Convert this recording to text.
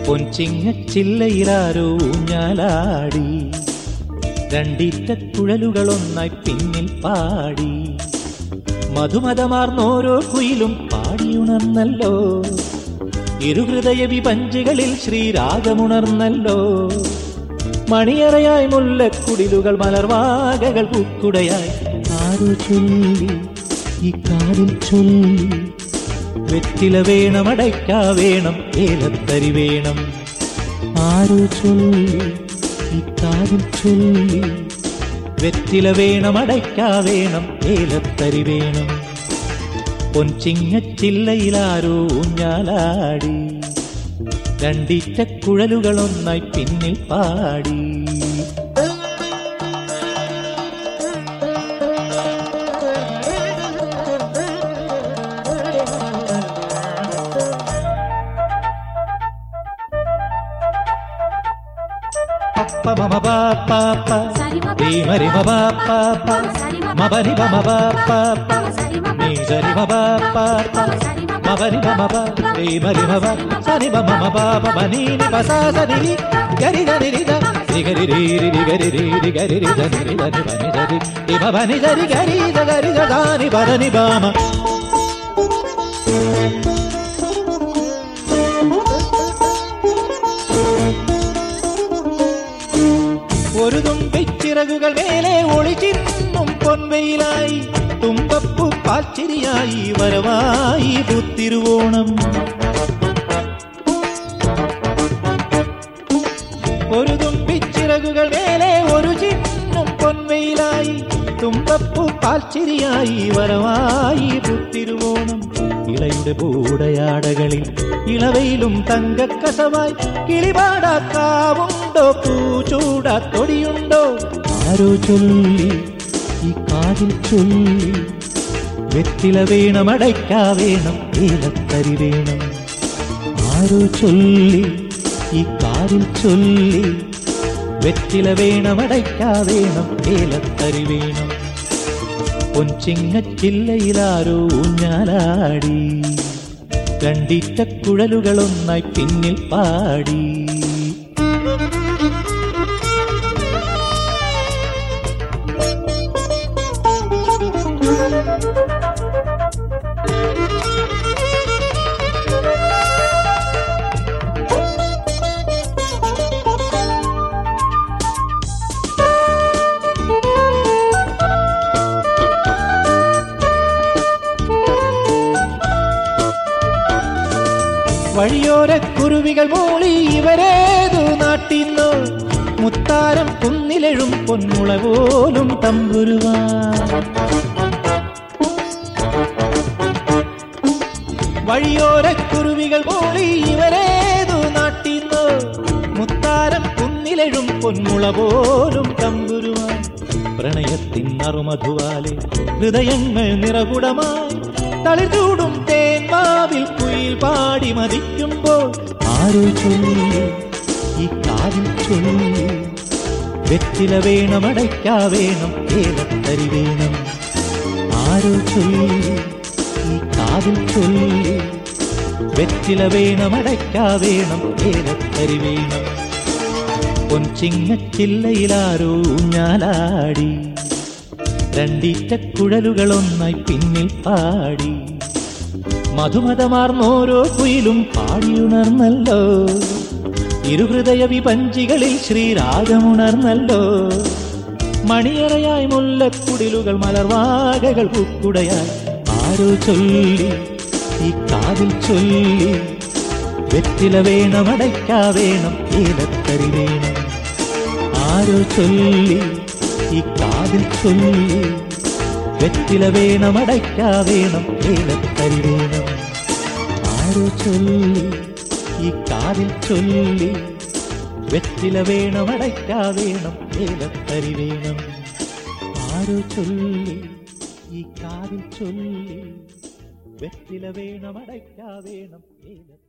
പൊൻചിങ്ങച്ചില്ലയിലാരോ ഊഞ്ഞാലാടി, രണ്ടിറ്റ കുഴലുകളൊന്നായി പിന്നിൽ പാടി. മധുമതമാർന്നോരോ കുയിലും പാടിയുണർന്നല്ലോ, ഇരുഹൃദയ വിപഞ്ചികളിൽ ശ്രീരാഗമുണർന്നല്ലോ. മണിയറയായി മുല്ലക്കുടിലുകൾ മലർവാകകൾ പൂക്കുടയായി. ആരോ ചൊല്ലി ഈ കാതിൽ ചൊല്ലി, വെറ്റില വേണം അടയ്ക്കാ വേണം ഏലത്തരി വേണം. ആരോ ചൊല്ലി ഈ കാതിൽ ചൊല്ലി, വെറ്റില വേണം അടയ്ക്കാ വേണം ഏലത്തരി വേണം. പൊൻചിങ്ങച്ചില്ലയിലാരോ ഊഞ്ഞാലാടി, രണ്ടിറ്റ കുഴലുകളൊന്നായി പിന്നിൽ പാടി. മമ പാപ്പ മരി മ പാപ്പ മബരി മമ പാപ്പ നീസരി മ പാപ്പ മബരി മമ മരി മ സരി മമ പാപ്പ ബനീനി പസാസരി ഗരി ഗരി രി ഗരി രി രി ഗരി രി രി ഗരി രി ധനി രി ധനി ബനി സരി ഇബ ബനി സരി ഗരി ഗരി ഗാനി ബദനി ബാമ. ഒരു തുമ്പിച്ചിറകുകൾ മേലെ ഒളിച്ചിന്നും പൊൻവെയിലായി, തുമ്പപ്പൂ പാൽച്ചിരിയായി വരവായി പുത്തിരുവോണം. ഒരു തുമ്പിച്ചിറകുകൾ മേലെ ഒരു ചിന്നും പൊൻവെയിലായി, തുമ്പപ്പൂ പാൽച്ചിരിയായി വരവായി പുത്തിരുവോണം. ഇളയുടെ പൂടയാടകളിൽ ഇളവയിലും തങ്കക്കസവായി, കിളിപാടാക്കാവുണ്ടോ പൂച്ചൂടാ തൊടിയുണ്ടോ. ആരോ ചൊല്ലി ഈ കാതിൽ ചൊല്ലി, വെറ്റില വേണം അടയ്ക്കാ വേണം ഏലത്തരി വേണം. ആരോ ചൊല്ലി ഈ കാതിൽ ചൊല്ലി, വെറ്റില വേണം അടയ്ക്കാ വേണം ഏലത്തരി വേണം. പൊൻചിങ്ങച്ചില്ലയിലാരോ ഊഞ്ഞാലാടി, രണ്ടിറ്റ കുഴലുകളൊന്നായി പിന്നിൽ പാടി. വഴിയോരക്കുരുവികൾ മൂളി ഇവരേതു നാട്ടിന്നോ, മുത്താരം കുന്നിലെഴും പൊന്മുള പോലും തമ്പുരുവാ. വഴിയോരക്കുരുവികൾ മൂളി ഇവരേതു നാട്ടിന്നോ, മുത്താരം കുന്നിലെഴും പൊന്മുള പോലും തമ്പുരുവാ. പ്രണയത്തിൻ നറുമധുവാലെ ഹൃദയങ്ങൾ നിറകുടമായി, തളിർചൂടും തേന്മാവിൽ കുയിൽ പാടി മതിക്കുമ്പോൾ. ആരോ ചൊല്ലി ഈ കാതിൽ ചൊല്ലി, വെറ്റില വേണം അടയ്ക്കാ വേണം ഏലത്തരി വേണം. ആരോ ചൊല്ലി ഈ കാതിൽ ചൊല്ലി, വെറ്റില വേണം അടയ്ക്കാ വേണം ഏലത്തരി വേണം. പൊൻചിങ്ങച്ചില്ലയിലാരോ ഊഞ്ഞാലാടി, രണ്ടിറ്റ കുഴലുകളൊന്നായി പിന്നിൽ പാടി. മധുമതമാർന്നോരോ കുയിലും പാടിയുണർന്നല്ലോ, ഇരുഹൃദയ വിപഞ്ചികളിൽ ശ്രീരാഗമുണർന്നല്ലോ. മണിയറയായി മുല്ലക്കുടിലുകൾ മലർവാകകൾ പൂക്കുടയായി. ആരോ ചൊല്ലി ഈ കാതിൽ ചൊല്ലി, വെറ്റില വേണം അടയ്ക്കാ വേണം ഏലത്തരി വേണം. ആരോ ചൊല്ലി ഈ കാതിൽ ചൊല്ലി, വെറ്റില വേണം അടയ്ക്കാ വേണം ഏലത്തരി വേണം. ആരോ ചൊല്ലി ഈ കാതിൽ ചൊല്ലി, വെറ്റില വേണം അടയ്ക്കാ വേണം ഏലത്തരി വേണം. ആരോ ചൊല്ലി ഈ കാതിൽ ചൊല്ലി, വെറ്റില വേണം അടയ്ക്കാ വേണം ഏലത്തരി.